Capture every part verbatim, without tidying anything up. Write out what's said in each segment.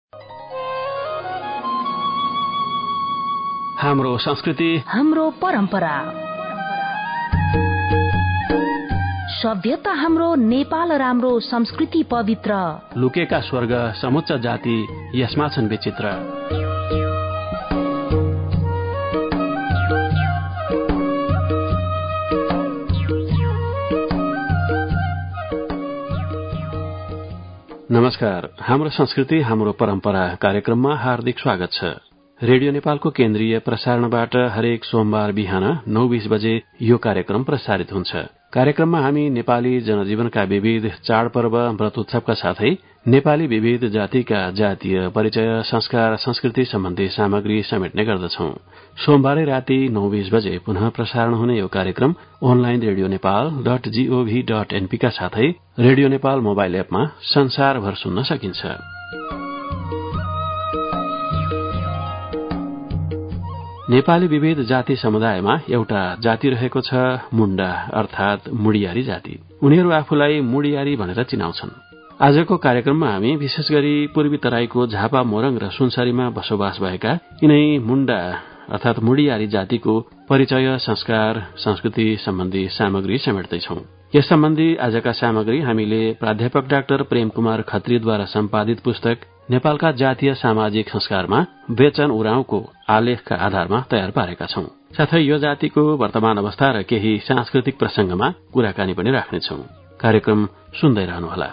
हाम्रो संस्कृति, हाम्रो परम्परा, सभ्यता हाम्रो नेपाल राम्रो, संस्कृति पवित्र, लुकेका स्वर्ग समुच्च जाति यसमा छन् विचित्र। नमस्कार, हाम्रो संस्कृति हाम्रो परम्परा कार्यक्रममा हार्दिक स्वागत छ। रेडियो नेपालको केन्द्रीय प्रसारणबाट हरेक सोमबार बिहान नौ बीस बजे यो कार्यक्रम प्रसारित हुन्छ। कार्यक्रममा हामी नेपाली जनजीवनका विविध चाडपर्व व्रत उत्सवका साथै नेपाली विविध जातिका जातीय परिचय, संस्कार, संस्कृति सम्बन्धी सामग्री समेट्ने गर्दछौं। सोमबारै राति नौ बीस बजे पुनः प्रसारण हुने यो कार्यक्रम online radio Nepal dot gov dot np का साथै रेडियो नेपाल मोबाइल एपमा संसारभर सुन्न सकिन्छ। नेपाली विविध जाति समुदायमा एउटा जाति रहेको छ, मुण्डा अर्थात मुडियारी जाति। उनीहरू आफूलाई मुडियारी भनेर चिनाउँछन्। आजको कार्यक्रममा हामी विशेष गरी पूर्वी तराईको झापा, मोरङ र सुनसरीमा बसोबास भएका यिनै मुण्डा अर्थात मुडियारी जातिको परिचय, संस्कार, संस्कृति सम्बन्धी सामग्री समेट्दैछौं। यस सम्बन्धी आजका सामग्री हामीले प्राध्यापक डाक्टर प्रेम कुमार खत्रीद्वारा सम्पादित पुस्तक नेपालका जातीय सामाजिक संस्कारमा बेचन उरावको आलेखका आधारमा तयार पारेका छौं। साथै यो जातिको वर्तमान अवस्था र केही सांस्कृतिक प्रसंगमा कुराकानी पनि राख्नेछौं। कार्यक्रम सुन्दै रहनुहोला।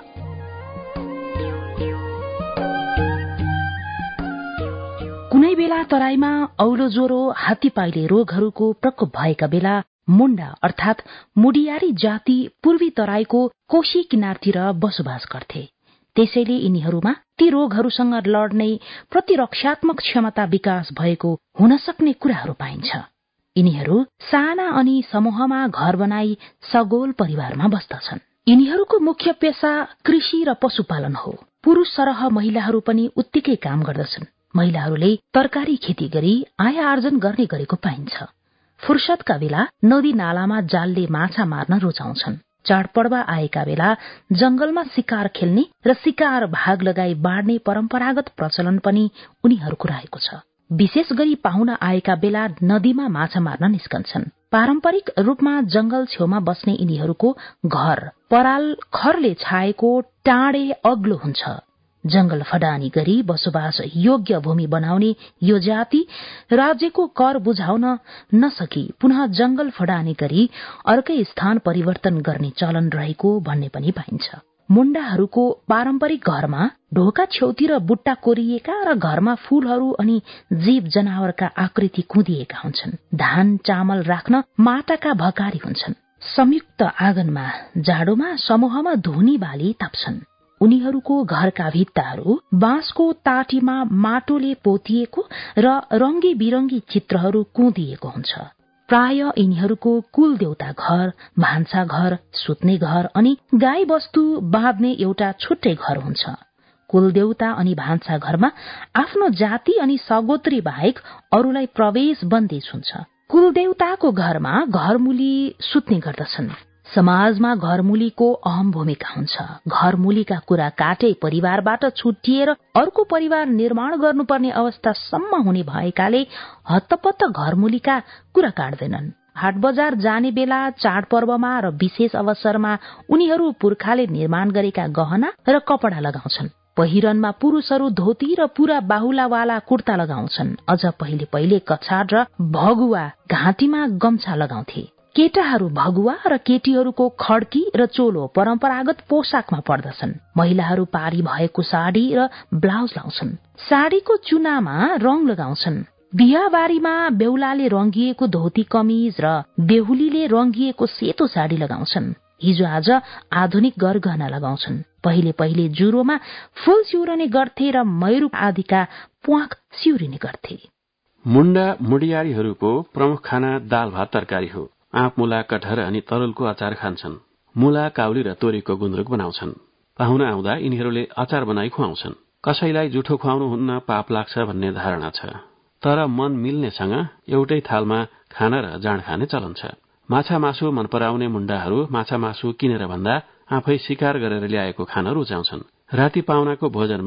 कुनै बेला तराईमा औलो ज्वरो, हात्तीपाइले रोगहरूको प्रकोप भएका बेला मुण्डा अर्थात मुडियारी जाति पूर्वी तराईको कोशी किनारतिर बसोबास गर्थे। त्यसैले यिनीहरूमा ती रोगहरूसँग लड्ने प्रतिरक्षात्मक क्षमता विकास भएको हुन सक्ने कुराहरू पाइन्छ। यिनीहरू साना अनि समूहमा घर बनाई सगोल परिवारमा बस्दछन्। यिनीहरूको मुख्य पेशा कृषि र पशुपालन हो। पुरूष सरह महिलाहरू पनि उत्तिकै काम गर्दछन्। महिलाहरूले तरकारी खेती गरी आय आर्जन गर्ने गरेको पाइन्छ। फुर्सदका बेला नदी नालामा जालले माछा मार्न रुचाउँछन्। चाडपर्व आएका बेला जंगलमा शिकार खेल्ने र शिकार भाग लगाई बाँड्ने परम्परागत प्रचलन पनि उनीहरूको रहेको छ। विशेष गरी पाहुना आएका बेला नदीमा माछा मार्न निस्कन्छन्। पारम्परिक रूपमा जंगल छेउमा बस्ने यिनीहरूको घर पराल खरले छाएको टाँडे अग्लो हुन्छ। जंगल फडानी गरी बसोबास योग्य भूमि बनाउने यो जाति राज्यको कर बुझाउन नसकी पुनः जंगल फडानी गरी अर्कै स्थान परिवर्तन गर्ने चलन रहेको भन्ने पनि पाइन्छ। मुण्डाहरूको पारम्परिक घरमा ढोका छेउतिर बुट्टा कोरिएका र घरमा फूलहरू अनि जीव जनावरका आकृति कुँदिएका हुन्छन्। धान चामल राख्न माटाका भकारी हुन्छन्। संयुक्त आँगनमा जाडोमा समूहमा धुनी बाली ताप्छन्। उनीहरूको घरका भित्ताहरू बाँसको ताटीमा माटोले पोतिएको र रंगी बिरंगी चित्रहरू कुँदिएको हुन्छ। प्राय यिनीहरूको कुल देउता घर, भान्सा घर, सुत्ने घर अनि गाई वस्तु बाँध्ने एउटा छुट्टै घर हुन्छ। कुल देउता अनि भान्सा घरमा आफ्नो जाति अनि सगोत्री बाहेक अरूलाई प्रवेश बन्देज हुन्छ। कुल देउताको घरमा घरमुली सुत्ने गर्दछन्। समाजमा घरमुलीको अहम भूमिका हुन्छ। घरमुलीका कुरा काटे परिवारबाट छुट्टिएर अर्को परिवार निर्माण गर्नुपर्ने अवस्थासम्म हुने भएकाले हत्तपत्त घरमुलीका कुरा काट्दैनन्। हाट बजार जाने बेला चाडपर्वमा र विशेष अवसरमा उनीहरू पुर्खाले निर्माण गरेका गहना र कपडा लगाउँछन्। पहिरनमा पुरूषहरू धोती र पूरा बाहुलावाला कुर्ता लगाउँछन्। अझ पहिले पहिले कछाड र भगुवा घाँटीमा गम्छा लगाउँथे। केटाहरू भगुवा र केटीहरूको खड्की र चोलो परम्परागत पोसाकमा पर्दछन्। महिलाहरू पारी भएको साडी र ब्लाउज लाउँछन्। साडीको चुनामा रंग लगाउँछन्। बिहाबारीमा बेहुलाले रंगिएको धोती कमीज र बेहुलीले रंगिएको सेतो साडी लगाउँछन्। हिजो आज आधुनिक गरगहना लगाउँछन्। पहिले पहिले जुरोमा फूल सिउरने गर्थे र मयूर आदिका प्वाख सिउरिने गर्थे। मुण्डा मुडियारीहरूको प्रमुख खाना दाल भात तरकारी हो। आँप, मुला, कटहर अनि तरुलको अचार खान्छन्। मुला, काउली र तोरीको गुन्द्रुक बनाउँछन्। पाहुना आउँदा यिनीहरूले अचार बनाई खुवाउँछन्। कसैलाई जुठो खुवाउनुहुन्न, पाप लाग्छ भन्ने धारणा छ। तर मन मिल्नेसँग एउटै थालमा खाना र जाँड खाने चलन छ। माछा मासु मन पराउने मुण्डाहरू माछा मासु किनेर भन्दा आफै शिकार गरेर ल्याएको खान रुचाउँछन्। राति पाहुनाको भोजनमा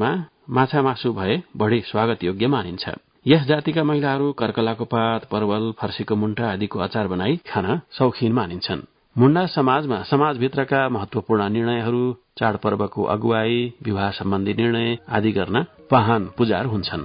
माछा मासु भए बढ़ी स्वागत योग्य मानिन्छ। यस जातिका महिलाहरू कर्कलाको पात, परवल, फर्सीको मुन्टा आदिको अचार बनाई खान शौखिन मानिन्छन्। मुण्डा समाजमा समाजभित्रका महत्वपूर्ण निर्णयहरू, चाडपर्वको अगुवाई, विवाह सम्बन्धी निर्णय आदि गर्न वाहन पुजार हुन्छन्।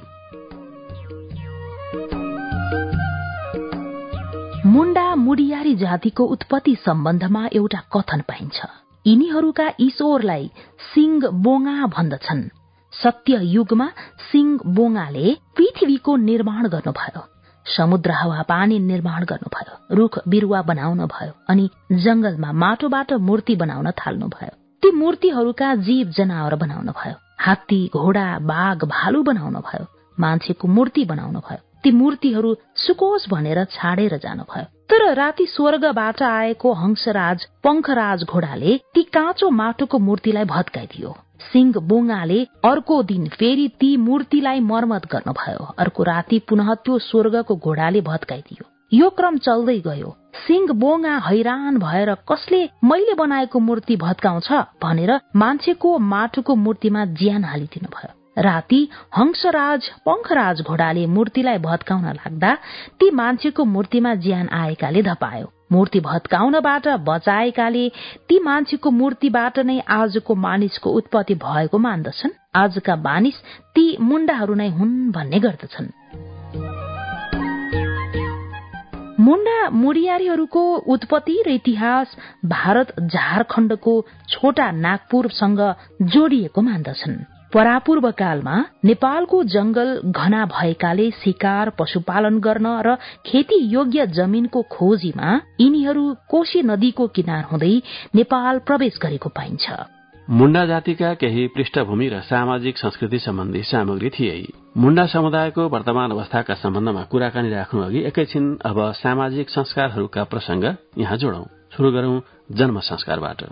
मुण्डा मुडियारी जातिको उत्पत्ति सम्बन्धमा एउटा कथन पाइन्छ। यिनीहरूका ईश्वरलाई सिंह बोंगा भन्दछन्। सत्य युगमा सिंह बोंगाले पृथ्वीको निर्माण गर्नुभयो, समुद्र हावापानी निर्माण गर्नुभयो, रुख बिरुवा बनाउनु भयो अनि जंगलमा माटोबाट मूर्ति बनाउन थाल्नुभयो। ती मूर्तिहरूका जीव जनावर बनाउनु भयो, हात्ती, घोडा, बाघ, भालु बनाउनु भयो, मान्छेको मूर्ति बनाउनु भयो। ती मूर्तिहरू सुकोस् भनेर छाडेर जानुभयो। तर राति स्वर्गबाट आएको हंसराज पंखराज घोडाले ती काँचो माटोको मूर्तिलाई भत्काइदियो। सिंह बोंगाले अर्को दिन फेरि ती मूर्तिलाई मर्मत गर्नुभयो। अर्को राति पुनः त्यो स्वर्गको घोडाले भत्काइदियो। यो क्रम चल्दै गयो। सिंह बोंगा हैरान भएर कसले मैले बनाएको मूर्ति भत्काउँछ भनेर मान्छेको माटोको मूर्तिमा ज्यान हालिदिनु भयो। राति हंसराज पंखराज घोडाले मूर्तिलाई भत्काउन लाग्दा ती मान्छेको मूर्तिमा ज्यान आएकाले धपायो। मूर्ति भत्काउनबाट बचाएकाले ती मान्छेको मूर्तिबाट नै आजको मानिसको उत्पत्ति भएको मान्दछन्। आजका मानिस ती मुण्डाहरू नै हुन् भन्ने गर्दछन्। मुण्डा मुडियारीहरूको उत्पत्ति र इतिहास भारत झारखण्डको छोटा नागपुरसँग जोडिएको मान्दछन्। परापूर्व कालमा नेपालको जंगल घना भएकाले शिकार, पशुपालन गर्न र खेती योग्य जमिनको खोजीमा यिनीहरू कोशी नदीको किनार हुँदै नेपाल प्रवेश गरेको पाइन्छ। मुण्डा जातिका केही पृष्ठभूमि र सामाजिक संस्कृति सम्बन्धी सामग्री थिए। मुण्डा समुदायको वर्तमान अवस्थाका सम्बन्धमा कुराकानी राख्नु अघि एकैछिन अब सामाजिक संस्कारहरूका प्रसंग यहाँ जोडौं। शुरू गरौं जन्म संस्कारबाट।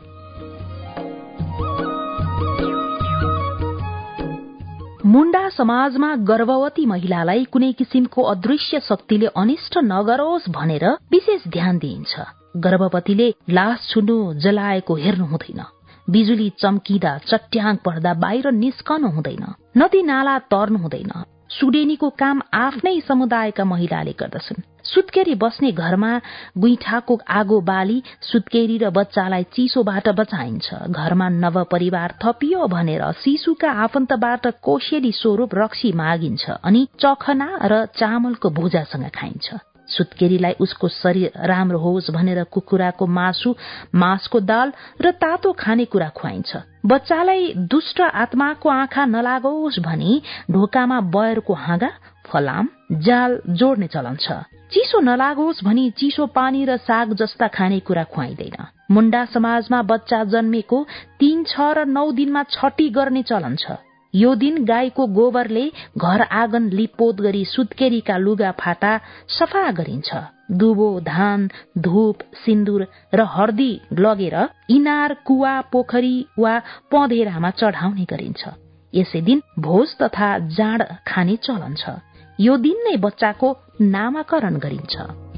मुण्डा समाजमा गर्भवती महिलालाई कुनै किसिमको अदृश्य शक्तिले अनिष्ट नगरोस् भनेर विशेष ध्यान दिइन्छ। गर्भवतीले लास छुनु, जलाएको हेर्नु हुँदैन। बिजुली चम्किँदा, चट्याङ पर्दा बाहिर निस्कनु हुँदैन। नदी नाला तर्नु हुँदैन। सुडेनीको काम आफ्नै समुदायका महिलाले गर्दछन्। सुत्केरी बस्ने घरमा गुइठाको आगो बाली सुत्केरी र बच्चालाई चिसोबाट बचाइन्छ। घरमा नव परिवार थपियो भनेर शिशुका आफन्तबाट कोसेली स्वरूप रक्सी मागिन्छ अनि चखना र चामलको भुजासँग खाइन्छ। सुत्केरीलाई उसको शरीर राम्रो होस् भनेर कुखुराको मासु, मासको दाल र तातो खानेकुरा खुवाइन्छ। बच्चालाई दुष्ट आत्माको आँखा नलागोस् भनी ढोकामा बयरको हाँगा, फलाम, जाल जोड्ने चलन छ। चिसो नलागोस् भनी चिसो पानी र साग जस्ता खानेकुरा खुवाइँदैन। मुण्डा समाजमा बच्चा जन्मेको तीन, छ र नौ दिनमा छठी गर्ने चलन छ। यो दिन गाईको गोबरले घर आँगन लिपोत गरी सुत्केरीका लुगा फाटा सफा गरिन्छ। दुबो, धान, धूप, सिन्दूर र हर्दी लगेर इनार, कुवा, पोखरी वा पँधेरामा चढाउने गरिन्छ। यसै दिन भोज तथा जाँड खाने चलन छ। यो दिन नै बच्चाको नामाकरण गरिन्छ।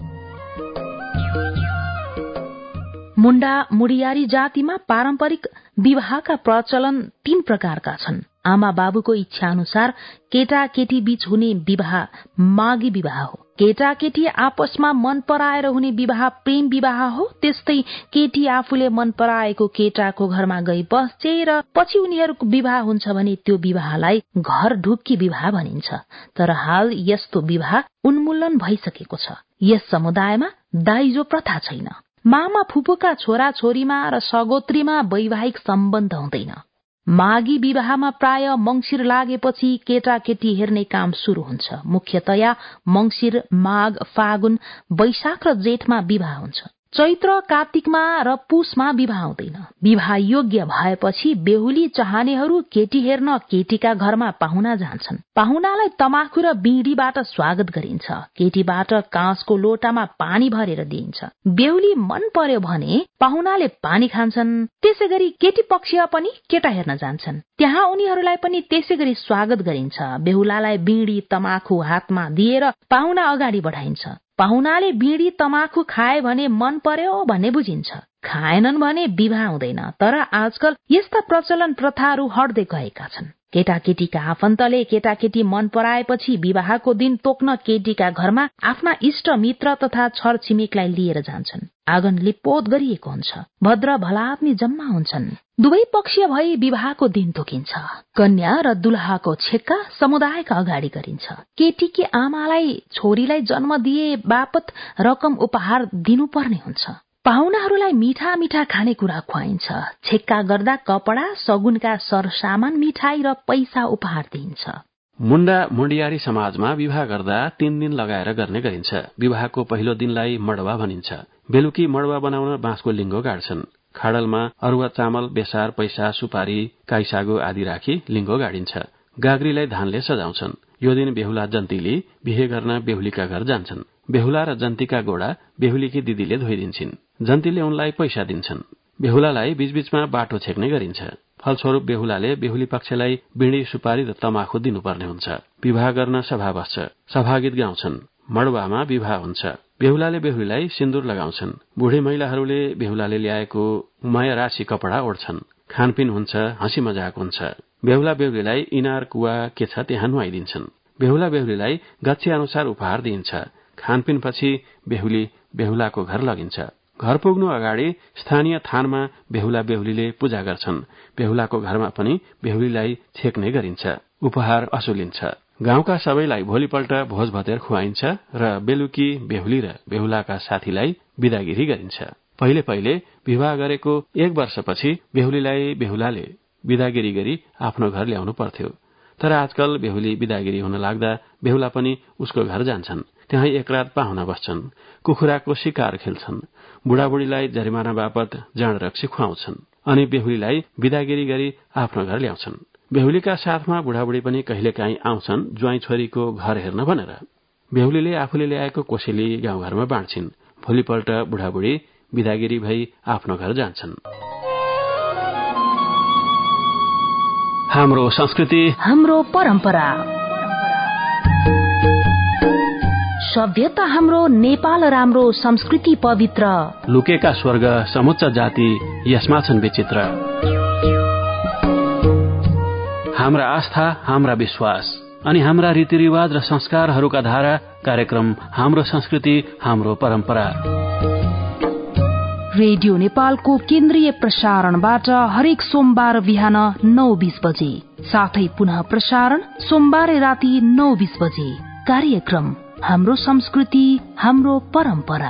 मुण्डा मुडियारी जातिमा पारम्परिक विवाहका प्रचलन तीन प्रकारका छन्। आमा बाबुको इच्छा अनुसार केटा केटी बीच हुने विवाह मागी विवाह हो। केटा केटी आपसमा मन पराएर हुने विवाह प्रेम विवाह हो। त्यस्तै केटी आफूले मन पराएको केटाको घरमा गई बस्छे र पछि उनीहरूको विवाह हुन्छ भने त्यो विवाहलाई घर ढुक्की विवाह भनिन्छ। तर हाल यस्तो विवाह उन्मूलन भइसकेको छ। यस समुदायमा दाइजो प्रथा छैन। मामा फुपूका छोरा छोरीमा र सगोत्रीमा वैवाहिक सम्बन्ध हुँदैन। मागी विवाहमा प्राय मंगिर लागेपछि केटा केटी हेर्ने काम शुरू हुन्छ। मुख्यतया मंगिर, माघ, फागुन, वैशाख र जेठमा विवाह हुन्छ। चैत्र, कार्तिकमा र पुसमा विवाह हुँदैन। विवाह योग्य भएपछि बेहुली चाहनेहरू केटी हेर्न केटीका घरमा पाहुना जान्छन्। पाहुनालाई तमाखु र बिँडीबाट स्वागत गरिन्छ। केटीबाट काँसको लोटामा पानी भरेर दिइन्छ। बेहुली मन पर्यो भने पाहुनाले पानी खान्छन्। त्यसै गरी केटी पक्ष पनि केटा हेर्न जान्छन्। त्यहाँ उनीहरूलाई पनि त्यसै गरी स्वागत गरिन्छ। बेहुलालाई बिँडी तमाखु हातमा दिएर पाहुना अगाडि बढाइन्छ। पाहुनाले बिँडी तमाखु खाए भने मन पर्यो भन्ने बुझिन्छ। खाएनन् भने विवाह हुँदैन। तर आजकल यस्ता प्रचलन प्रथाहरू हट्दै गएका छन्। केटाकेटीका आफन्तले केटाकेटी मन पराएपछि विवाहको दिन तोक्न केटीका घरमा आफ्ना इष्ट मित्र तथा छरछिमेकलाई लिएर जान्छन्। आँगन लिपोत गरिएको हुन्छ। भद्र भलात्मी जम्मा हुन्छन्। दुवै पक्षीय भई विवाहको दिन तोकिन्छ। कन्या र दुलहाको छेक्का समुदायका अगाडि गरिन्छ। केटीकी आमालाई छोरीलाई जन्म दिए बापत रकम उपहार दिनुपर्ने हुन्छ। पाहुनाहरूलाई मिठा मिठा खानेकुरा खुवाइन्छ। छेक्का गर्दा कपडा, सगुनका सरसामान, मिठाई र पैसा उपहार दिइन्छ। मुण्डा मुण्डियारी समाजमा विवाह गर्दा तीन दिन लगाएर गर्ने गरिन्छ। विवाहको पहिलो दिनलाई मडवा भनिन्छ। बेलुकी मडवा बनाउन बाँसको लिङ्गो गाड्छन्। खाडलमा अरुवा चामल, बेसार, पैसा, सुपारी, काइसागो आदि राखी लिङ्गो गाडिन्छ। गाग्रीलाई धानले सजाउँछन्। यो दिन बेहुला जन्तीले बिहे गर्न बेहुलीका घर जान्छन्। बेहुला र जन्तीका गोडा बेहुलीकी दिदीले धोइदिन्छन्। जन्तीले उनलाई पैसा दिन्छन्। बेहुलालाई बीचबीचमा बाटो छेक्ने गरिन्छ। फलस्वरूप बेहुलाले बेहुली पक्षलाई बिँडी, सुपारी र तमाखु दिनुपर्ने हुन्छ। विवाह गर्न सभा बस्छ। सभागीत गाउँछन्। मडवामा विवाह हुन्छ। बेहुलाले बेहुलीलाई सिन्दूर लगाउँछन्। बुढी महिलाहरूले बेहुलाले ल्याएको मय राशि कपडा ओढ्छन्। खानपिन हुन्छ, हाँसी मजाक हुन्छ। बेहुला बेहुलीलाई इनार कुवा के छ त्यहाँ नुहाइदिन्छन्। बेहुला बेहुलीलाई गच्छी अनुसार उपहार दिइन्छ। खानपिनपछि बेहुली बेहुलाको घर लगिन्छ। घर पुग्नु अगाडि स्थानीय थानमा बेहुला बेहुलीले पूजा गर्छन्। बेहुलाको घरमा पनि बेहुलीलाई छेक्ने गरिन्छ। उपहार असुलिन्छ। गाउँका सबैलाई भोलिपल्ट भोज भतेर खुवाइन्छ र बेलुकी बेहुली र बेहुलाका साथीलाई बिदागिरी गरिन्छ। पहिले पहिले विवाह गरेको एक वर्षपछि बेहुलीलाई बेहुलाले बिदागिरी गरी आफ्नो घर ल्याउनु पर्थ्यो। तर आजकल बेहुली बिदागिरी हुन लाग्दा बेहुला पनि उसको घर जान्छन्। त्यहाँ एक रात पाहुना बस्छन्। कुखुराको शिकार खेल्छन्। बुढाबुढीलाई जरिमाना बापत जाँड रक्सी खुवाउँछन्। अनि बेहुलीलाई बिदागिरी गरी आफ्नो घर ल्याउँछन्। बेहुलीका साथमा बुढाबुढी पनि कहिलेकाहीँ आउँछन् ज्वाइँ छोरीको घर हेर्न भनेर। बेहुलीले आफूले ल्याएको कोसेली गाउँघरमा बाँड्छिन्। भोलिपल्ट बुढाबुढी बिदागिरी भई आफ्नो घर जान्छन्। हाम्रो संस्कृति, हाम्रो परम्परा, सभ्यता हाम्रो नेपाल राम्रो, संस्कृति पवित्र। लुकेका स्वर्ग समुच्च जाति यसमा छन् विचित्र। हाम्रा आस्था, हाम्रा विश्वास अनि हाम्रा रीतिरिवाज र संस्कारहरूका धारा कार्यक्रम हाम्रो संस्कृति, हाम्रो परम्परा। रेडियो नेपालको केन्द्रीय प्रसारणबाट हरेक सोमबार बिहान नौ बीस बजे, साथै पुनः प्रसारण सोमबार राति नौ बीस बजे। कार्यक्रम हाम्रो संस्कृति, हाम्रो परम्परा।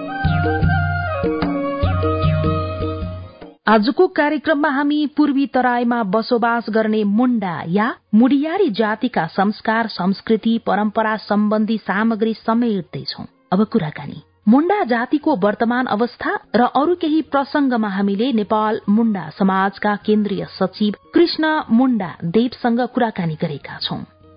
आजको कार्यक्रममा हामी पूर्वी तराईमा बसोबास गर्ने मुण्डा या मुडियारी जातिका संस्कार, संस्कृति, परम्परा सम्बन्धी सामग्री समेट्दैछौं। अब कुराकानी मुण्डा जातिको वर्तमान अवस्था र अरू केही प्रसंगमा हामीले नेपाल मुण्डा समाजका केन्द्रीय सचिव कृष्ण मुण्डा देवसँग कुराकानी गरेका छौं।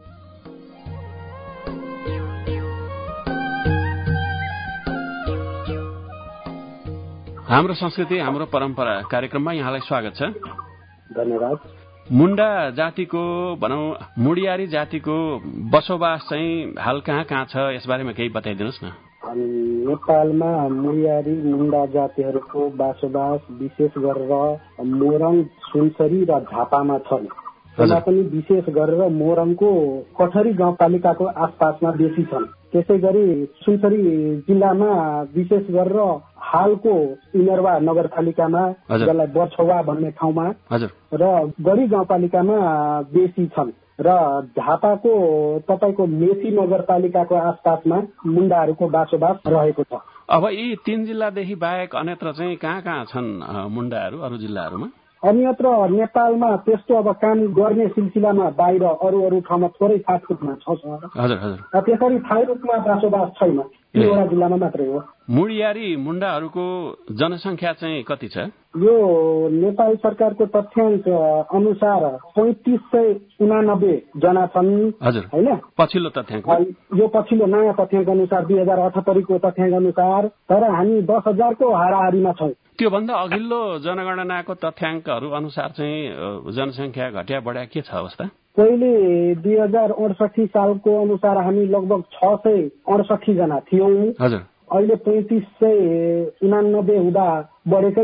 हाम्रो संस्कृति, हाम्रो परम्परा कार्यक्रममा यहाँलाई स्वागत छ। धन्यवाद। मुण्डा जातिको भनौं मुडियारी जातिको बसोबास चाहिँ हाल कहाँ कहाँ छ यसबारेमा केही बताइदिनुहोस् न। नेपालमा मुडियारी मुण्डा जातिहरूको बसोबास विशेष गरेर मोरङ, सुनसरी र झापामा छन्। यसमा पनि विशेष गरेर मोरङको कठरी गाउँपालिकाको आसपासमा बेसी छन्। त्यसै गरी सुनसरी जिल्लामा विशेष गरेर हालको इनरवा नगरपालिकामा, जसलाई बर्छौवा भन्ने ठाउँमा र गढी गाउँपालिकामा बेसी छन् र झापाको तपाईको मेची नगरपालिकाको आसपासमा मुण्डाहरूको बसोबास रहेको छ। अब यी तीन जिल्लादेखि बाहेक अन्यत्र चाहिँ कहाँ कहाँ छन् मुण्डाहरू अरू जिल्लाहरूमा? अन्यत्र नेपालमा त्यस्तो अब काम गर्ने सिलसिलामा बाहिर अरू अरू ठाउँमा थोरै फाटफुटमा छ सर। हजुर हजुर। त्यसरी स्थायी रूपमा बसोबास छैन, तीनवटा जिल्लामा मात्रै हो। मुडियारी मुण्डाहरूको जनसङ्ख्या चाहिँ कति छ? यो नेपाल सरकारको तथ्याङ्क अनुसार पैंतिस सय उनानब्बे जना छन् होइन। पछिल्लो तथ्याङ्क यो पछिल्लो नयाँ तथ्याङ्क अनुसार दुई हजार अठहत्तरीको तथ्याङ्क अनुसार, तर हामी दस हजारको हाराहारीमा छौँ। त्योभन्दा अघिल्लो जनगणनाको तथ्याङ्कहरू अनुसार चाहिँ जनसङ्ख्या घट्या बढ्या के छ अवस्था? पहिले दुई हजार अडसठी सालको अनुसार हामी लगभग छ सय अडसठी जना थियौँ। हजुर। अहिले पैंतिस सय उनानब्बे हुँदा बढेकै छौँ।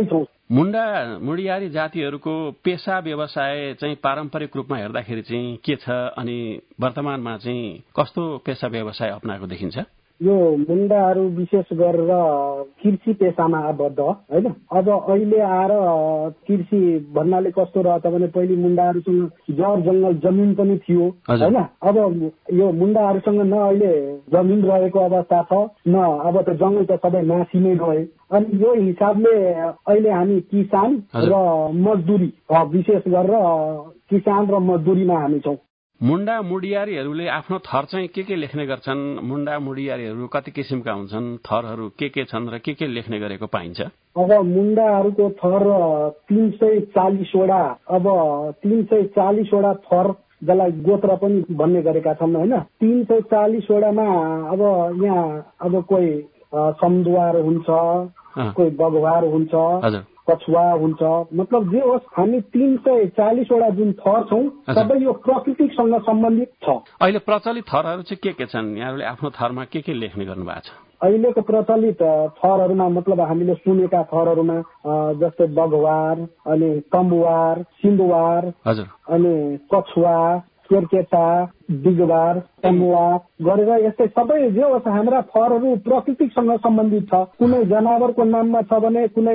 मुन्डा मुडियारी जातिहरूको पेसा व्यवसाय चाहिँ पारम्परिक रूपमा हेर्दाखेरि चाहिँ के छ अनि वर्तमानमा चाहिँ कस्तो पेसा व्यवसाय अपनाएको देखिन्छ? यो मुन्डाहरू विशेष गरेर कृषि पेसामा आबद्ध होइन। अब अहिले आएर कृषि भन्नाले कस्तो रहन्छ भने पहिले मुन्डाहरूसँग जर जंगल जमिन पनि थियो होइन। अब यो मुन्डाहरूसँग न अहिले जमिन रहेको अवस्था छ न अब त जंगल त सबै नासी नै रहे। अनि यो हिसाबले अहिले हामी किसान र मजदुरी विशेष गरेर किसान र मजदुरीमा हामी छौँ। मुन्डा मुडियारीहरूले आफ्नो थर चाहिँ के के लेख्ने गर्छन्? मुन्डा मुडियारीहरू कति किसिमका हुन्छन्? थरहरू के के छन् र के के लेख्ने गरेको पाइन्छ? अब मुन्डाहरूको थर तीन सय चालिसवटा अब तीन सय चालिसवटा थर जसलाई गोत्र पनि भन्ने गरेका छन् होइन। तीन सय चालिसवटामा अब यहाँ अब कोही समदुवार हुन्छ, कोही बगवार हुन्छ, कछुवा हुन्छ, मतलब जे होस् हामी तीन सय चालिसवटा जुन थर छौँ सबै यो प्रकृतिसँग सम्बन्धित छ। अहिले प्रचलित थरहरू चाहिँ के के छन्? यहाँहरूले आफ्नो थरमा के के लेख्ने गर्नु भएको छ? अहिलेको प्रचलित थरहरूमा मतलब हामीले सुनेका थरहरूमा जस्तै बगवार अनि तम्बुवार, सिन्धुवार अनि कछुवा, केर्केटा, दिगवार, तमुवा गरेर यस्तै सबै जे होस् हाम्रा थरहरू प्रकृतिसँग सम्बन्धित छ। कुनै जनावरको नाममा छ भने, कुनै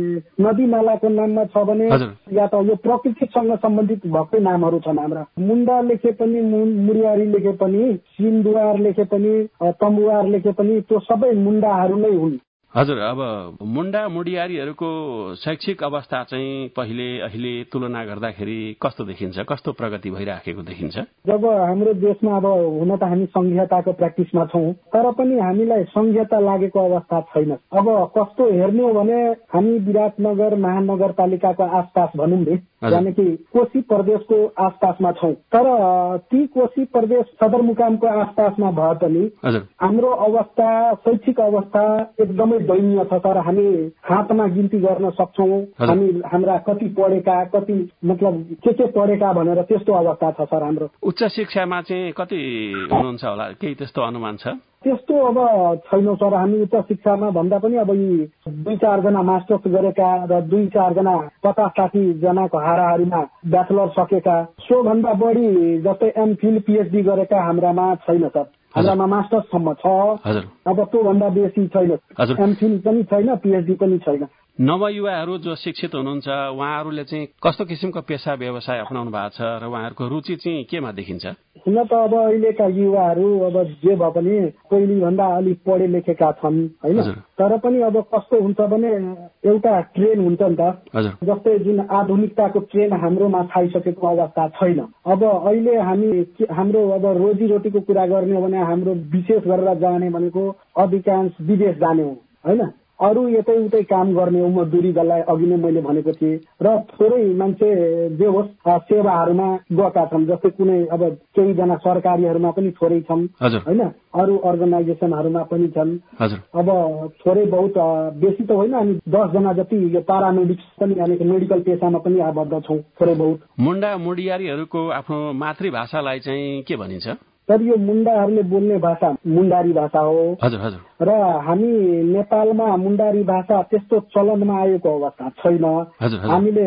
नदी नालाको नाममा छ भने, या त यो प्रकृतिसँग सम्बन्धित भएकै नामहरू छन् हाम्रा। मुन्डा लेखे पनि, मुडियारी लेखे पनि, सिन्धुवार लेखे पनि, तम्बुवार लेखे पनि त्यो सबै मुन्डाहरू नै हुन्। हजुर, अब मुन्डा मुडियारीहरूको शैक्षिक अवस्था चाहिँ पहिले अहिले तुलना गर्दाखेरि कस्तो देखिन्छ? कस्तो प्रगति भइराखेको देखिन्छ? जब हाम्रो देशमा अब हुन त हामी संघीयताको प्र्याक्टिसमा छौँ तर पनि हामीलाई संघीयता लागेको अवस्था छैन। अब कस्तो हेर्ने हो भने हामी विराटनगर महानगरपालिकाको आसपास भनौँ न, यानि कि कोशी प्रदेशको आसपासमा छौँ। तर ती कोशी प्रदेश सदरमुकामको आसपासमा भए पनि हाम्रो अवस्था, शैक्षिक अवस्था एकदमै दैनीय छ। तर हामी हातमा गिन्ती गर्न सक्छौँ हामी हाम्रा कति पढेका, कति मतलब के के पढेका भनेर त्यस्तो अवस्था छ सर हाम्रो। उच्च शिक्षामा चाहिँ कति हुनुहुन्छ होला? केही त्यस्तो अनुमान छ? त्यस्तो अब छैनौँ सर। हामी उच्च शिक्षामा भन्दा पनि अब यी दुई चारजना मास्टर्स गरेका र दुई चारजना पचास साठी जनाको हाराहारीमा ब्याचलर सकेका, सोभन्दा बढी जस्तै एमफिल पिएचडी गरेका हाम्रामा छैन सर। हाम्रामा मास्टर्ससम्म छ, अब त्योभन्दा बेसी छैन। एमफिल पनि छैन, पिएचडी पनि छैन। नवयुवाहरू जो शिक्षित हुनुहुन्छ उहाँहरूले चाहिँ कस्तो किसिमको पेसा व्यवसाय अपनाउनु भएको छ र उहाँहरूको रुचि चाहिँ केमा देखिन्छ? हुन त अब अहिलेका युवाहरू अब जे भए पनि पहिले भन्दा अलिक पढे लेखेका छन् होइन। तर पनि अब कस्तो हुन्छ भने एउटा ट्रेन हुन्छ नि त, जस्तै जुन आधुनिकताको ट्रेन हाम्रोमा खाइसकेको अवस्था छैन। अब अहिले हामी हाम्रो अब रोजीरोटीको कुरा गर्ने हो भने हाम्रो विशेष गरेर जाने भनेको अधिकांश विदेश जाने हो होइन। अरू यतै उतै काम गर्ने हो, मजदुरी जसलाई अघि नै मैले भनेको थिएँ। र थोरै मान्छे जे होस् सेवाहरूमा गएका छन्, जस्तै कुनै अब केहीजना सरकारीहरूमा पनि थोरै छन् होइन, अरू अर्गनाइजेसनहरूमा पनि छन्। अब थोरै बहुत बेसी त होइन, हामी दसजना जति यो पारामेडिक्स पनि यानि मेडिकल पेसामा पनि आबद्ध छौँ थोरै बहुत। मुन्डा मुडियारीहरूको आफ्नो मातृभाषालाई चाहिँ के भनिन्छ? तर यो मुन्डाहरूले बोल्ने भाषा मुन्डारी भाषा हो। हजुर हजुर। र हामी नेपालमा मुन्डारी भाषा त्यस्तो चलनमा आएको अवस्था छैन। हामीले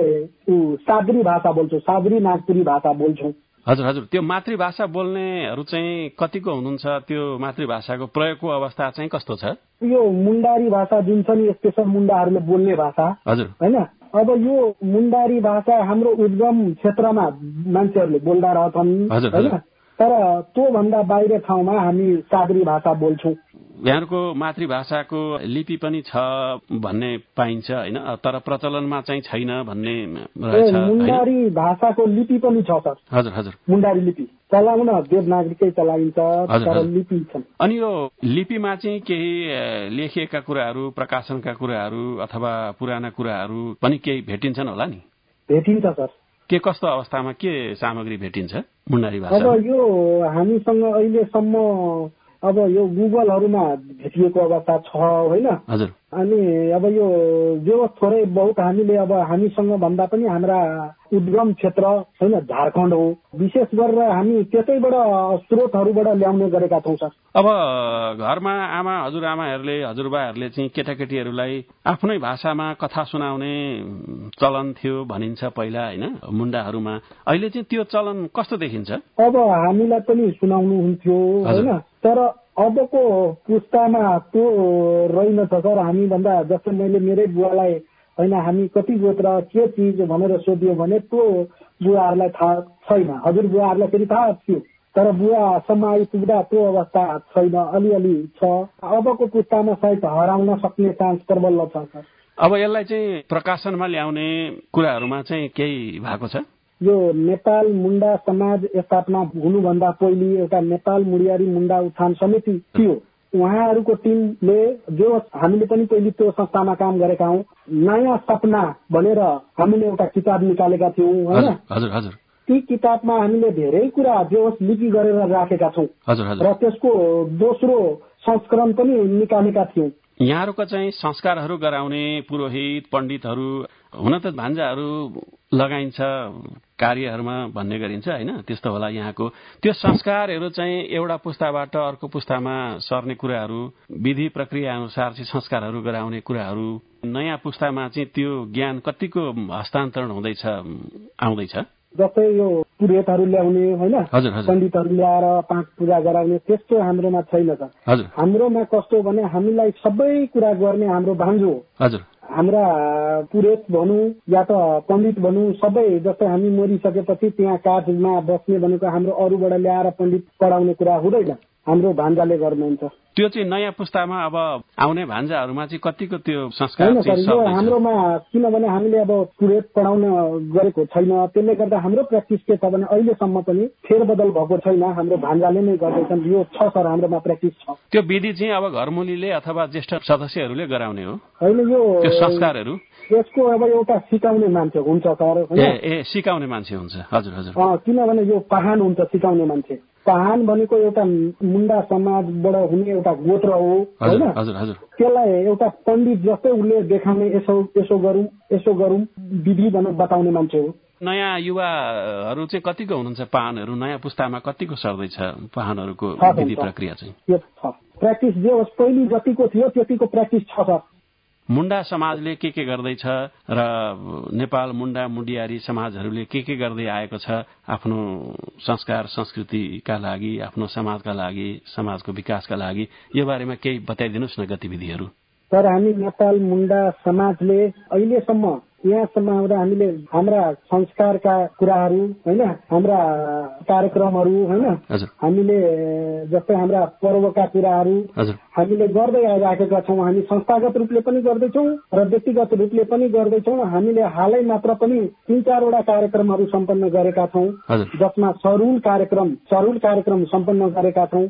सादरी भाषा बोल्छौँ, सादरी नागपुरी भाषा बोल्छौँ। हजुर हजुर। त्यो मातृभाषा बोल्नेहरू चाहिँ कतिको हुनुहुन्छ? त्यो मातृभाषाको प्रयोगको अवस्था चाहिँ कस्तो छ? यो मुन्डारी भाषा जुन छ नि स्पेशल मुन्डाहरूले बोल्ने भाषा हजुर होइन। अब यो मुन्डारी भाषा हाम्रो उद्गम क्षेत्रमा मान्छेहरूले बोल्दा रहेछन् होइन। तर त्योभन्दा बाहिर ठाउँमा हामी सादरी भाषा बोल्छौँ। यहाँको मातृभाषाको लिपि पनि छ भन्ने पाइन्छ होइन, तर प्रचलनमा चाहिँ छैन भन्ने रहेछ। मुन्डारी भाषाको लिपि पनि छ सर। हजुर हजुर। मुन्डारी लिपि चलाउन देवनागरीकै चलाइन्छ, तर लिपि छन्। अनि यो लिपिमा चाहिँ केही लेखिएका कुराहरू, प्रकाशनका कुराहरू अथवा पुराना कुराहरू पनि केही भेटिन्छन् होला नि? भेटिन्छ सर। के कस्तो अवस्थामा के सामग्री भेटिन्छ मुन्डारी भाषा? अब यो हामीसँग अहिलेसम्म अब यो गुगलहरूमा भेटिएको अवस्था छ होइन। हजुर। अनि अब यो जो थोरै बहुत हामीले अब हामीसँग भन्दा पनि हाम्रा उद्गम क्षेत्र होइन झारखण्ड हो, विशेष गरेर हामी त्यसैबाट स्रोतहरूबाट ल्याउने गरेका छौँ सर। अब घरमा आमा हजुरआमाहरूले हजुरबाहरूले चाहिँ केटाकेटीहरूलाई आफ्नै भाषामा कथा सुनाउने चलन थियो भनिन्छ पहिला होइन मुन्डाहरूमा। अहिले चाहिँ त्यो चलन कस्तो देखिन्छ? अब हामीलाई पनि सुनाउनु हुन्थ्यो होइन, तर अबको पुस्तामा त्यो रहेनछ सर। हामी भन्दा जस्तै मैले मेरै बुवालाई होइन हामी कति गोत्र के चिज भनेर सोधियो भने त्यो बुवाहरूलाई थाहा छैन, हजुर बुवाहरूलाई फेरि थाहा थियो, तर बुवासम्म आइपुग्दा त्यो अवस्था छैन, अलिअलि छ। अबको पुस्तामा सायद हराउन सक्ने चान्स प्रबल छ सर। अब यसलाई चाहिँ प्रकाशनमा ल्याउने कुराहरूमा चाहिँ केही भएको छ? यो नेपाल मुन्डा समाज स्थापना हुनुभन्दा पहिले एउटा नेपाल मुडियारी मुन्डा उत्थान समिति थियो। उहाँहरूको टिमले जो हामीले पनि पहिले त्यो संस्थामा काम गरेका हौँ, नयाँ सपना भनेर हामीले एउटा किताब निकालेका थियौँ होइन। हजुर हजुर। ती किताबमा हामीले धेरै कुरा जो लिपि गरेर राखेका छौँ र त्यसको दोस्रो संस्करण पनि निकालेका थियौँ। यहाँहरूको चाहिँ संस्कारहरू गराउने पुरोहित पण्डितहरू हुन त भान्जाहरू लगाइन्छ कार्यहरूमा भन्ने गरिन्छ होइन, त्यस्तो होला यहाँको। त्यो संस्कारहरू चाहिँ एउटा पुस्ताबाट अर्को पुस्तामा सर्ने कुराहरू, विधि प्रक्रिया अनुसार चाहिँ संस्कारहरू गराउने कुराहरू नयाँ पुस्तामा चाहिँ त्यो ज्ञान कतिको हस्तान्तरण हुँदैछ आउँदैछ? जस्तै यो पुरोहितहरू ल्याउने होइन, पण्डितहरू ल्याएर पाठ पूजा गराउने त्यस्तो हाम्रोमा छैन सर। हाम्रोमा कस्तो भने हामीलाई सबै कुरा गर्ने हाम्रो भान्जो हजुर हाम्रा पुरोहित भनौँ या त पण्डित भनौँ सबै, जस्तै हामी मरिसकेपछि त्यहाँ काठमा बस्ने भनेको हाम्रो अरूबाट ल्याएर पण्डित पढाउने कुरा हुँदैन, हाम्रो भान्जाले गर्नुहुन्छ। त्यो चाहिँ नयाँ पुस्तामा अब आउने भान्जाहरूमा चाहिँ कतिको त्यो संस्कार हाम्रोमा, किनभने हामीले अब पुरोहित पढाउन गरेको छैन, त्यसले गर्दा हाम्रो प्र्याक्टिस के छ भने अहिलेसम्म पनि फेरबदल भएको छैन, हाम्रो भान्जाले नै गर्दैछन्। यो छ सर, हाम्रोमा प्र्याक्टिस छ। त्यो विधि चाहिँ अब घरमुलीले अथवा ज्येष्ठ सदस्यहरूले गराउने हो होइन? यो संस्कारहरू यसको अब एउटा सिकाउने मान्छे हुन्छ सर। ए सिकाउने मान्छे हुन्छ। हजुर हजुर। किनभने यो पाहान हुन्छ सिकाउने मान्छे। पाहान भनेको एउटा मुन्डा समाजबाट हुने एउटा गोत्र हो होइन। त्यसलाई एउटा पण्डित जस्तै उसले देखाउने, यसो यसो गरौँ यसो गरौँ विधि भनेर बताउने मान्छे हो। नयाँ युवाहरू चाहिँ कतिको हुनुहुन्छ पाहानहरू? नयाँ पुस्तामा कतिको सर्दैछ पाहानहरूको विधि प्रक्रिया चाहिँ? प्र्याक्टिस जे होस् पहिले जतिको थियो त्यतिको प्र्याक्टिस छ सर। मुन्डा समाजले के के गर्दैछ र नेपाल मुन्डा मुडियारी समाजहरूले के के गर्दै आएको छ आफ्नो संस्कार संस्कृतिका लागि, आफ्नो समाजका लागि, समाजको विकासका लागि, यो बारेमा केही बताइदिनुहोस् न गतिविधिहरू। सर हामी नेपाल मुन्डा समाजले अहिलेसम्म यहाँसम्म आउँदा हामीले हाम्रा संस्कारका कुराहरू होइन, हाम्रा कार्यक्रमहरू होइन, हामीले जस्तै हाम्रा पर्वका कुराहरू हामीले गर्दै आइराखेका छौँ। हामी संस्थागत रूपले पनि गर्दैछौँ र व्यक्तिगत रूपले पनि गर्दैछौँ। हामीले हालै मात्र पनि तीन चारवटा कार्यक्रमहरू सम्पन्न गरेका छौँ, जसमा सरुल कार्यक्रम सरुल कार्यक्रम सम्पन्न गरेका छौँ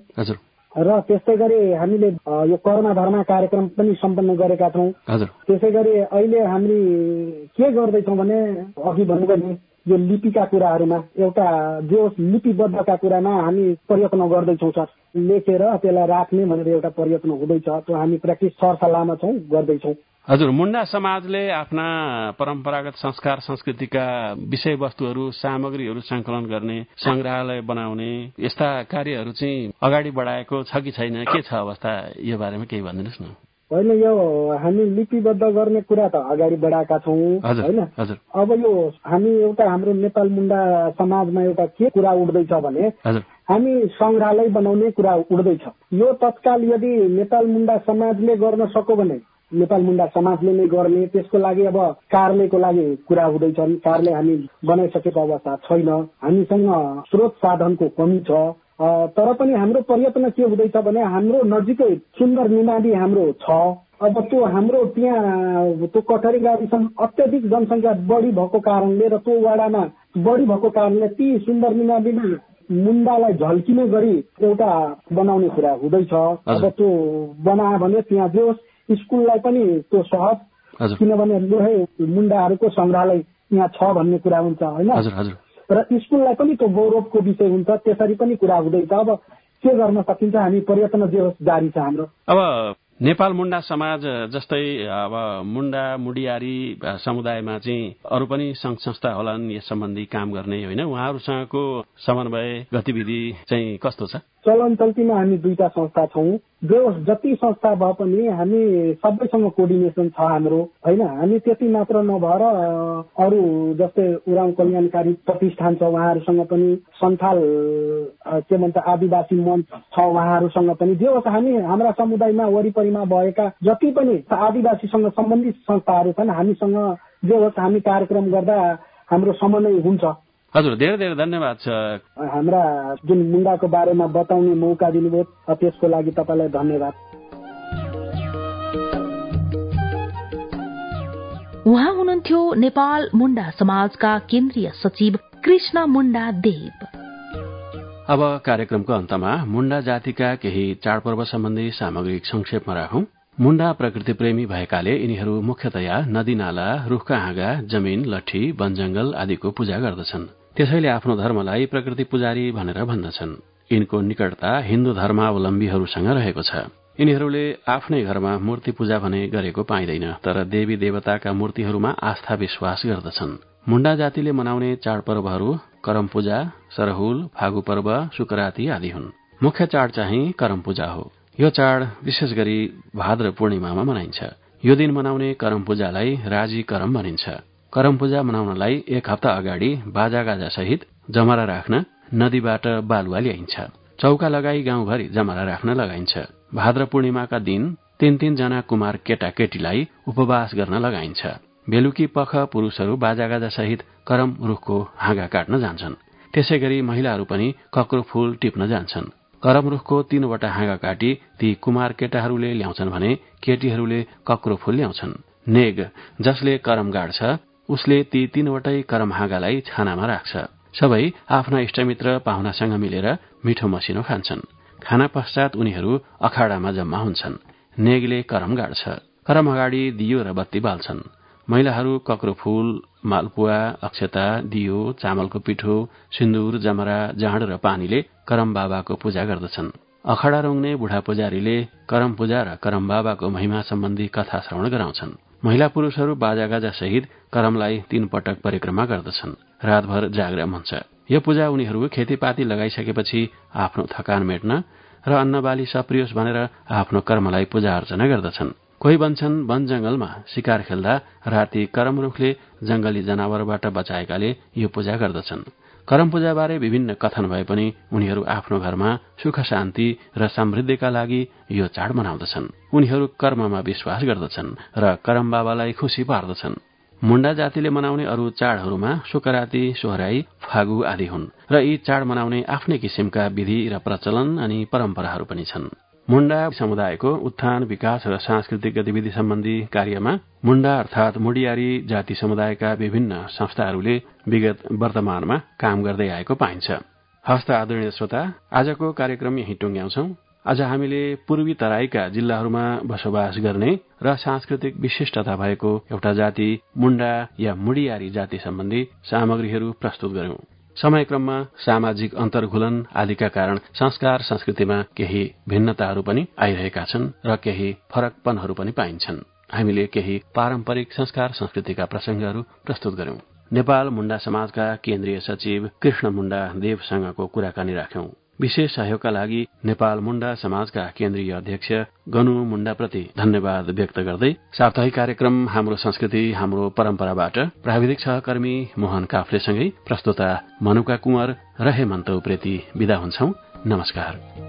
र त्यस्तै गरी हामीले यो कर्म धर्म कार्यक्रम पनि सम्पन्न गरेका छौँ। त्यसै गरी अहिले हामी के गर्दैछौँ भने अघि भन्नुभयो यो लिपिका कुराहरूमा एउटा जो लिपिबद्धका कुरामा हामी प्रयत्न गर्दैछौँ सर। लेखेर त्यसलाई राख्ने भनेर एउटा प्रयत्न हुँदैछ, त्यो हामी प्र्याक्टिस सरसल्लाहमा छौँ, गर्दैछौँ। हजुर, मुन्डा समाजले आफ्ना परम्परागत संस्कार संस्कृतिका विषयवस्तुहरू सामग्रीहरू सङ्कलन गर्ने, संग्रहालय बनाउने यस्ता कार्यहरू चाहिँ अगाडि बढाएको छ कि छैन? के छ अवस्था, यो बारेमा केही भनिदिनुहोस् न। होइन, यो हामी लिपिबद्ध गर्ने कुरा त अगाडि बढाएका छौँ होइन। अब यो हामी एउटा हाम्रो नेपाल मुन्डा समाजमा एउटा के कुरा उठ्दैछ भने हामी संग्रहालय बनाउने कुरा उठ्दैछ। यो तत्काल यदि नेपाल मुन्डा समाजले गर्न सक्यो भने नेपाल मुन्डा समाजले नै गर्ने, त्यसको लागि अब कार्यालयको लागि कुरा हुँदैछन्। कार्यालय हामी बनाइसकेको अवस्था छैन, हामीसँग स्रोत साधनको कमी छ। तर पनि हाम्रो प्रयत्न के हुँदैछ भने हाम्रो नजिकै सुन्दर निमाडी हाम्रो छ। अब त्यो हाम्रो त्यहाँ त्यो कठरी गाविसमा अत्याधिक जनसङ्ख्या बढी भएको कारणले र त्यो वाडामा बढी भएको कारणले ती सुन्दर निमाडीमा मुन्डालाई झल्किने गरी एउटा बनाउने कुरा हुँदैछ। अब त्यो बनायो भने त्यहाँ जो स्कुललाई पनि त्यो सहज, किनभने लोहे मुन्डाहरूको संग्रहालय यहाँ छ भन्ने कुरा हुन्छ होइन, र स्कुललाई पनि त्यो गौरवको विषय हुन्छ। त्यसरी पनि कुरा हुँदैछ। अब के गर्न सकिन्छ हामी प्रयत्न जे होस् जारी छ हाम्रो। अब नेपाल मुण्डा समाज जस्तै अब मुण्डा मुडियारी समुदायमा चाहिँ अरू पनि संघ संस्था होलान् यस सम्बन्धी काम गर्ने होइन, उहाँहरूसँगको समन्वय गतिविधि चाहिँ कस्तो छ? चलन चल्तीमा हामी दुईटा संस्था छौँ। जो जति संस्था भए पनि हामी सबैसँग कोर्डिनेसन छ हाम्रो होइन। हामी त्यति मात्र नभएर अरू जस्तै उराव कल्याणकारी प्रतिष्ठान छ उहाँहरूसँग पनि, सन्थाल के भन्छ आदिवासी मञ्च छ उहाँहरूसँग पनि, जे होस् हामी हाम्रा समुदायमा वरिपरिमा भएका जति पनि आदिवासीसँग सम्बन्धित संस्थाहरू छन् हामीसँग जे होस् हामी कार्यक्रम गर्दा हाम्रो समन्वय हुन्छ। हजुर, धेरै धेरै धन्यवाद छ। हाम्रा जुन मुण्डाको बारेमा बताउने मौका दिनुभयो त्यसको लागि तपाईँलाई धन्यवाद। उहाँ हुनुहुन्थ्यो नेपाल मुण्डा समाजका केन्द्रीय सचिव कृष्ण मुण्डा देव। अब कार्यक्रमको अन्तमा मुण्डा जातिका केही चाडपर्व सम्बन्धी सामग्री संक्षेपमा राखौं। मुण्डा प्रकृति प्रेमी भएकाले यिनीहरू मुख्यतया नदी नाला, रूखका हाँगा, जमीन, लट्ठी, वनजंगल आदिको पूजा गर्दछन्। त्यसैले आफ्नो धर्मलाई प्रकृति पुजारी भनेर भन्दछन्। यिनको निकटता हिन्दू धर्मावलम्बीहरूसँग रहेको छ। यिनीहरूले आफ्नै घरमा मूर्ति पूजा भने गरेको पाइँदैन, तर देवी देवताका मूर्तिहरूमा आस्था विश्वास गर्दछन्। मुण्डा जातिले मनाउने चाडपर्वहरू करम पूजा, सरहुल, फागु पर्व, सुकराती आदि हुन्। मुख्य चाड चाहिँ करम पूजा हो। यो चाड विशेष गरी भाद्र पूर्णिमामा मनाइन्छ। यो दिन मनाउने करम पूजालाई राजी करम भनिन्छ। करम पूजा मनाउनलाई एक हप्ता अगाडि बाजागाजा सहित जमरा राख्न नदीबाट बालुवा ल्याइन्छ। चौका लगाई गाउँभरि जमरा राख्न लगाइन्छ। भाद्र पूर्णिमाका दिन तीन तीन जना कुमार केटा केटीलाई उपवास गर्न लगाइन्छ। बेलुकी पख पुरूषहरू बाजागाजा सहित करम रूखको हाँगा काट्न जान्छन्। त्यसै गरी महिलाहरू पनि कक्रो फूल टिप्न जान्छन्। करम रूखको तीनवटा हाँगा काटी ती कुमार केटाहरूले ल्याउँछन् भने केटीहरूले कक्रो फूल ल्याउँछन्। नेग जसले करम गाड्छ उसले ती तीनवटै करम हाँगालाई छानामा राख्छ। सबै आफ्ना इष्टमित्र पाहुनासँग मिलेर मिठो मसिनो खान्छन्। खाना पश्चात उनीहरू अखाडामा जम्मा हुन्छन्। नेगले करम गाड्छ। करम अगाडि दियो र बत्ती बाल्छन्। महिलाहरू कक्रो फूल, मालपुवा, अक्षता, दियो, चामलको पिठो, सिन्दूर, जमरा, जाँड र पानीले करम बाबाको पूजा गर्दछन्। अखडा रुङ्ने बुढा पुजारीले करम पूजा र करम बाबाको महिमा सम्बन्धी कथा श्रवण गराउँछन्। महिला पुरूषहरू बाजागाजा सहित करमलाई तीन पटक परिक्रमा गर्दछन्। रातभर जागरण हुन्छ। यो पूजा उनीहरू खेतीपाती लगाइसकेपछि आफ्नो थकान मेट्न र अन्नबाली सप्रियोस् भनेर आफ्नो कर्मलाई पूजा अर्चना गर्दछन्। कोही भन्छन् वन जंगलमा शिकार खेल्दा राति करम रूखले जंगली जनावरबाट बचाएकाले यो पूजा गर्दछन्। करम पूजाबारे विभिन्न कथन भए पनि उनीहरू आफ्नो घरमा सुख शान्ति र समृद्धिका लागि यो चाड मनाउँदछन्। उनीहरू कर्ममा विश्वास गर्दछन् र करम बाबालाई खुशी पार्दछन्। मुण्डा जातिले मनाउने अरू चाडहरूमा सुकराती, सोहराई, फागु आदि हुन् र यी चाड मनाउने आफ्नै किसिमका विधि र प्रचलन अनि परम्पराहरू पनि छन्। मुण्डा समुदायको उत्थान, विकास र सांस्कृतिक गतिविधि सम्बन्धी कार्यमा मुण्डा अर्थात मुडियारी जाति समुदायका विभिन्न संस्थाहरूले विगत वर्तमानमा काम गर्दै आएको पाइन्छ। हस्त आदरणीय श्रोता, आजको कार्यक्रम यही टुङ्ग्याउँछौं। आज हामीले पूर्वी तराईका जिल्लाहरूमा बसोबास गर्ने र सांस्कृतिक विशिष्टता भएको एउटा जाति मुण्डा या मुडियारी जाति सम्बन्धी सामग्रीहरू प्रस्तुत गर्यौं। समयक्रममा सामाजिक अन्तर्घुलन आदिका कारण संस्कार संस्कृतिमा केही भिन्नताहरू पनि आइरहेका छन् र केही फरकपनहरू पनि पाइन्छन्। हामीले केही पारम्परिक संस्कार संस्कृतिका प्रसंगहरू प्रस्तुत गर्यौं। नेपाल मुण्डा समाजका केन्द्रीय सचिव कृष्ण मुण्डा देवसँगको कुराकानी राख्यौं। विशेष सहयोगका लागि नेपाल मुण्डा समाजका केन्द्रीय अध्यक्ष गनु मुण्डाप्रति धन्यवाद व्यक्त गर्दै साप्ताहिक कार्यक्रम हाम्रो संस्कृति हाम्रो परम्पराबाट प्राविधिक सहकर्मी मोहन काफ्लेसँगै प्रस्तुता मनुका कुँवर र हेमन्त उप्रेती विदा हुन्छौं। नमस्कार।